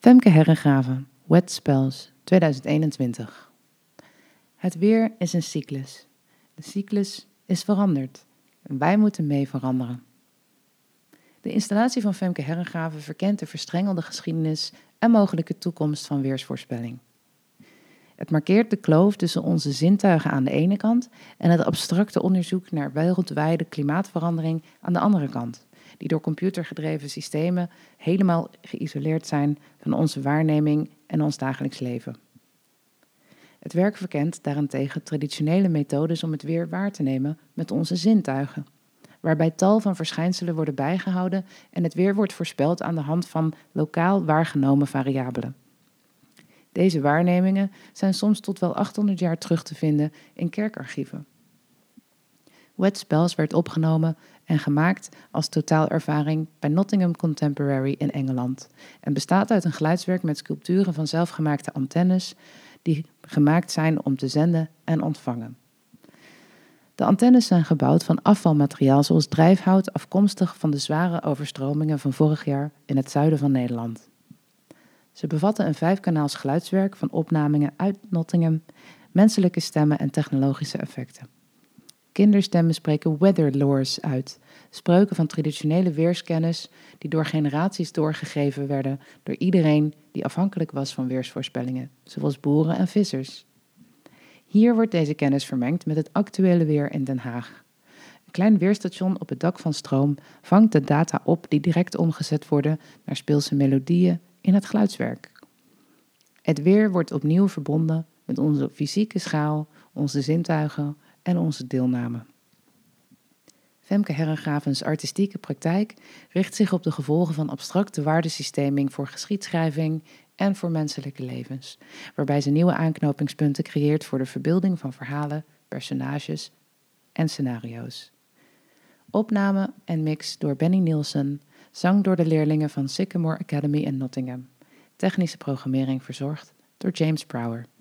Femke Herregraven, Wet Spells, 2021. Het weer is een cyclus. De cyclus is veranderd en wij moeten mee veranderen. De installatie van Femke Herregraven verkent de verstrengelde geschiedenis en mogelijke toekomst van weersvoorspelling. Het markeert de kloof tussen onze zintuigen aan de ene kant en het abstracte onderzoek naar wereldwijde klimaatverandering aan de andere kant, die door computergedreven systemen helemaal geïsoleerd zijn van onze waarneming en ons dagelijks leven. Het werk verkent daarentegen traditionele methodes om het weer waar te nemen met onze zintuigen, waarbij tal van verschijnselen worden bijgehouden en het weer wordt voorspeld aan de hand van lokaal waargenomen variabelen. Deze waarnemingen zijn soms tot wel 800 jaar terug te vinden in kerkarchieven. Wet Spells werd opgenomen en gemaakt als totaalervaring bij Nottingham Contemporary in Engeland en bestaat uit een geluidswerk met sculpturen van zelfgemaakte antennes die gemaakt zijn om te zenden en ontvangen. De antennes zijn gebouwd van afvalmateriaal zoals drijfhout afkomstig van de zware overstromingen van vorig jaar in het zuiden van Nederland. Ze bevatten een 5-kanaals geluidswerk van opnamen uit Nottingham, menselijke stemmen en technologische effecten. Kinderstemmen spreken weatherlores uit, spreuken van traditionele weerskennis die door generaties doorgegeven werden door iedereen die afhankelijk was van weersvoorspellingen, zoals boeren en vissers. Hier wordt deze kennis vermengd met het actuele weer in Den Haag. Een klein weerstation op het dak van Stroom vangt de data op die direct omgezet worden naar speelse melodieën in het geluidswerk. Het weer wordt opnieuw verbonden met onze fysieke schaal, onze zintuigen en onze deelname. Femke Herregravens artistieke praktijk richt zich op de gevolgen van abstracte waardesysteming voor geschiedschrijving en voor menselijke levens, waarbij ze nieuwe aanknopingspunten creëert voor de verbeelding van verhalen, personages en scenario's. Opname en mix door Benny Nielsen, zang door de leerlingen van Sycamore Academy in Nottingham. Technische programmering verzorgd door James Brouwer.